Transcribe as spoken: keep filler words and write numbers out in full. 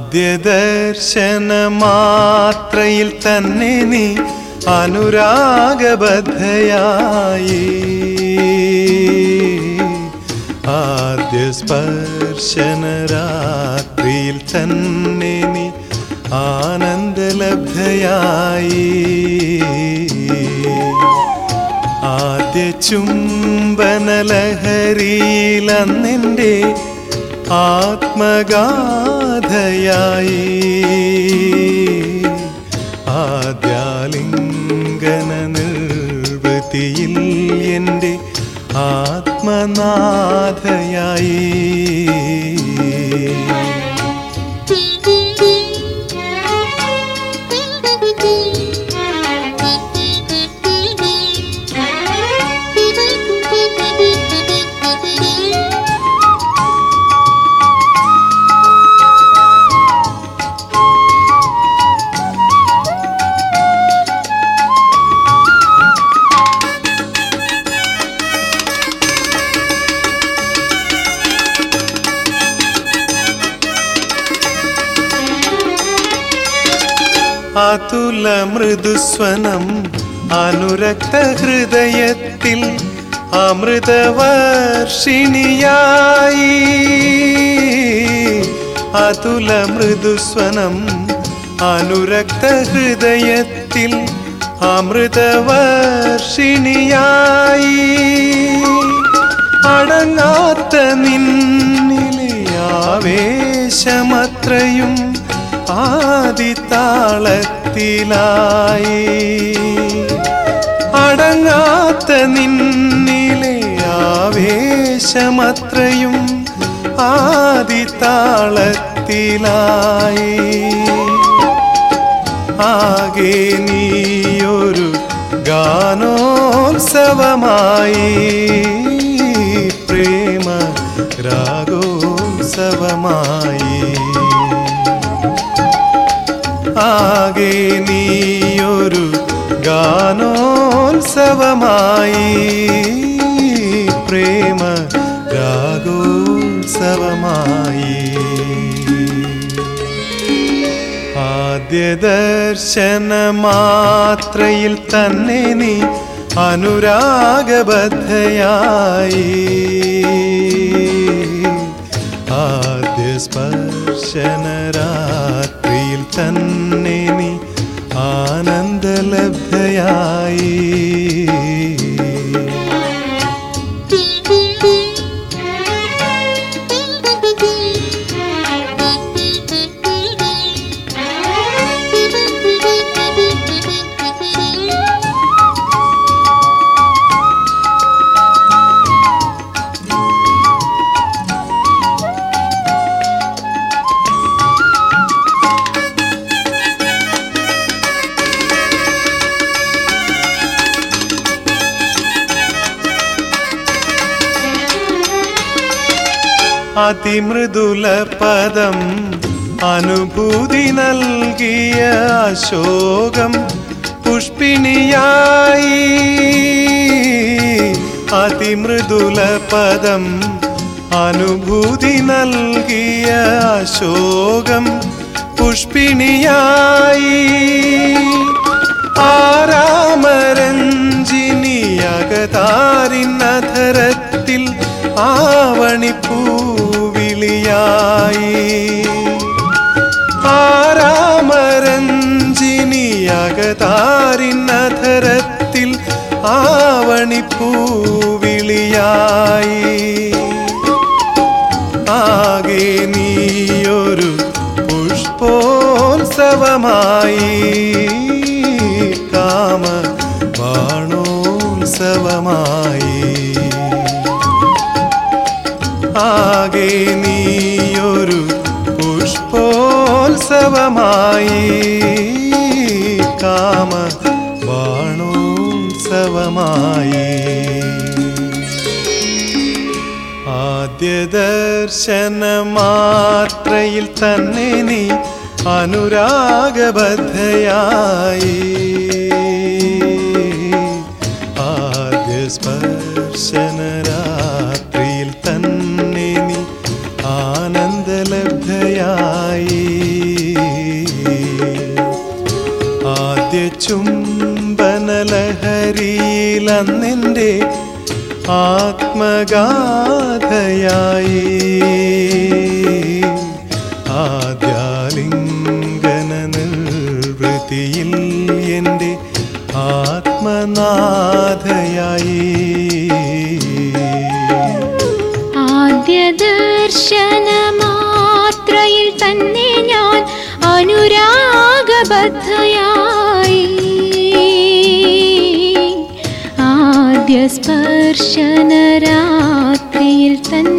ആദ്യ ദർശന മാത്രയിൽ തന്നെ നീ അനുരാഗബദ്ധയായി. ആദ്യ സ്പർശന രാത്രിയിൽ തന്നെ നീ ആനന്ദലബ്ധയായി. ആദ്യ ചുംബനലഹരിയിൽ അന്നെൻ്റെ ആത്മഗാഥയായി. ആദ്യാലിംഗന നിർവൃതിയിൽ എൻ്റെ ആത്മനാഥയായി. അതുല മൃദുസ്വനം അനുരക്ത ഹൃദയത്തിൽ അമൃതവർഷിണിയായി. അതുല മൃദുസ്വനം അനുരക്ത ഹൃദയത്തിൽ അമൃതവർഷിണിയായി. അടങ്ങാത്ത നിന്നിലെ ആവേശമത്രയും ആദിതാളത്തിലായി. അടങ്ങാത്ത നിന്നിലെ ആവേശമത്രയും ആദിതാളത്തിലായി. ആകെ നീയൊരു ഗാനോത്സവമായി, പ്രേമ രാഗോത്സവമായി. ആകെ നീയൊരു ഗാനോത്സവമായി, പ്രേമ രാഗോത്സവമായി. ആദ്യ ദർശന മാത്രയിൽ തന്നെ നീ അനുരാഗബദ്ധയായി. ആദ്യ സ്പർശന രാത്രിയിൽ തന്നെ നീ ആനന്ദലബ്ധയായി. അതിമൃദുല പദം അനുഭൂതി നൽകിയ അശോകം പുഷ്പിണിയായി. അതിമൃദുല പദം അനുഭൂതി നൽകിയ അശോകം പുഷ്പിണിയായി. ആരാമരഞ്ജിനി അകതാരിനധരത്തിൽ ആവണിപ്പൂവിളിയായി. ആരാമരഞ്ജിനി അകതാരിനധരത്തിൽ ആവണിപ്പൂവിളിയായി. ആകെ നീയൊരു പുഷ്പോത്സവമായി, കാമ ബാണോത്സവമായി. ആകെ നീയൊരു പുഷ്പോത്സവമായി, കാമ ബാണോത്സവമായി. ആദ്യ ദർശന മാത്രയിൽ തന്നെ നീ അനുരാഗബദ്ധയായി. ആദ്യ സ്പർശന രാത്രിയിൽ തന്നെ നീ ആനന്ദലബ്ധയായി. ചുംബനലഹരിയിൽ അന്നെൻ്റെ ആത്മഗാഥയായി ആദ്യാലിംഗന നിർവൃതിയിൽ എൻ്റെ ആത്മനാഥയായി ആദ്യ ദർശനമാത്രയിൽ തന്നെ ഞാൻ അനുരാഗബദ്ധയായി ആദ്യ സ്പർശനരാത്രിയിൽ തന്നെ